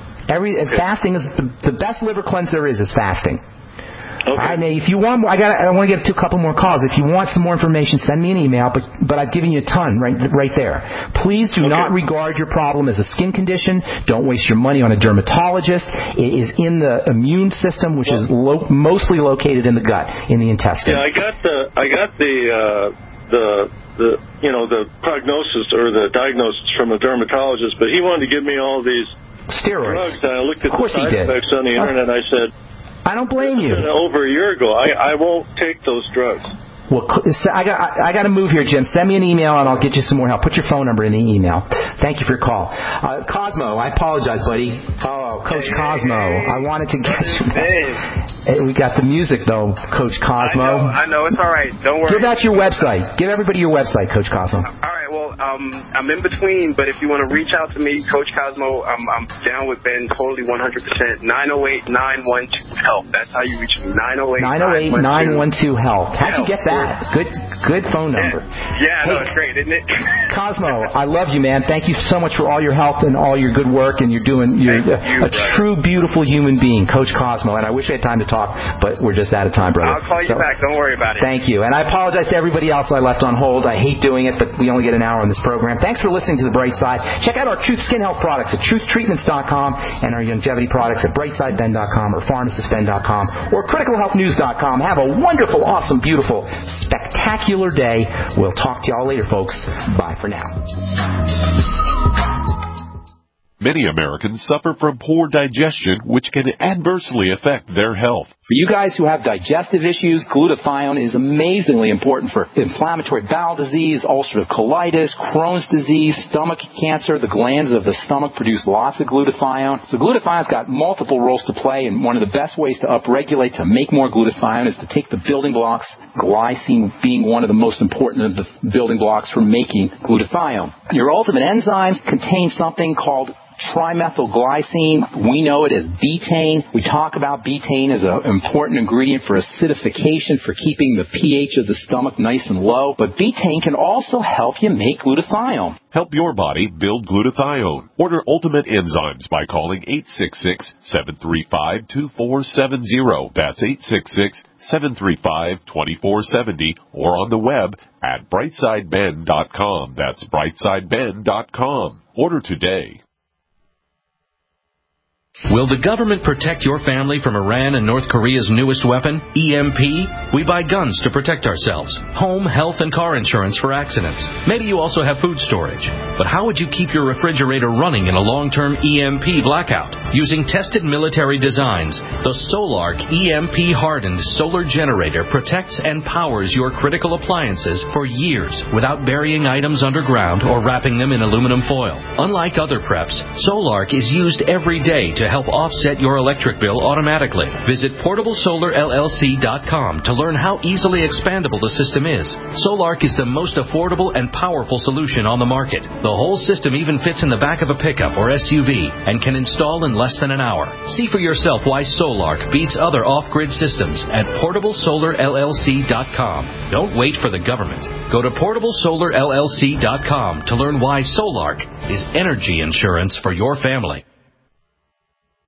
Fasting is the best liver cleanse there is fasting. Okay. If you want, I want to get to a couple more calls. If you want some more information, send me an email. But I've given you a ton right there. Please do not regard your problem as a skin condition. Don't waste your money on a dermatologist. It is in the immune system, which is mostly located in the gut, in the intestine. Yeah, I got the prognosis or the diagnosis from a dermatologist, but he wanted to give me all these steroids. Drugs, and I looked at the side effects on the internet, and I said, I don't blame you. Over a year ago, I won't take those drugs. Well, I got to move here, Jim. Send me an email, and I'll get you some more help. Put your phone number in the email. Thank you for your call. Cosmo, I apologize, buddy. Oh, Coach Cosmo. I wanted to get you. Hey, we got the music, though, Coach Cosmo. I know. It's all right. Don't worry. Give out your website. Give everybody your website, Coach Cosmo. All right. Well, I'm in between, but if you want to reach out to me, Coach Cosmo, I'm down with Ben totally 100%. 908-912-HELP. That's how you reach me. 908-912-HELP. How'd you get that? Good phone number. Yeah, no, it's great, isn't it? Cosmo, I love you, man. Thank you so much for all your help and all your good work, and you're a true, beautiful human being, Coach Cosmo. And I wish I had time to talk, but we're just out of time, brother. I'll call you back. Don't worry about it. Thank you. And I apologize to everybody else I left on hold. I hate doing it, but we only get an hour on this program. Thanks for listening to The Bright Side. Check out our Truth Skin Health products at truthtreatments.com and our longevity products at brightsideben.com or pharmacistben.com or criticalhealthnews.com. Have a wonderful, awesome, beautiful, spectacular day. We'll talk to y'all later, folks. Bye for now. Many Americans suffer from poor digestion, which can adversely affect their health. For you guys who have digestive issues, glutathione is amazingly important for inflammatory bowel disease, ulcerative colitis, Crohn's disease, stomach cancer. The glands of the stomach produce lots of glutathione. So glutathione's got multiple roles to play, and one of the best ways to upregulate, to make more glutathione, is to take the building blocks, glycine being one of the most important of the building blocks for making glutathione. Your ultimate enzymes contain something called trimethylglycine. We know it as betaine. We talk about betaine as an important ingredient for acidification, for keeping the pH of the stomach nice and low. But betaine can also help you make glutathione. Help your body build glutathione. Order Ultimate Enzymes by calling 866-735-2470. That's 866-735-2470 or on the web at brightsideben.com. That's brightsideben.com. Order today. Will the government protect your family from Iran and North Korea's newest weapon, EMP? We buy guns to protect ourselves, home, health, and car insurance for accidents. Maybe you also have food storage. But how would you keep your refrigerator running in a long-term EMP blackout? Using tested military designs, the Solark EMP-hardened solar generator protects and powers your critical appliances for years without burying items underground or wrapping them in aluminum foil. Unlike other preps, Solark is used every day to help offset your electric bill automatically. Visit PortableSolarLLC.com to learn how easily expandable the system is. Solark is the most affordable and powerful solution on the market. The whole system even fits in the back of a pickup or SUV and can install in less than an hour. See for yourself why Solark beats other off-grid systems at PortableSolarLLC.com. Don't wait for the government. Go to PortableSolarLLC.com to learn why Solark is energy insurance for your family.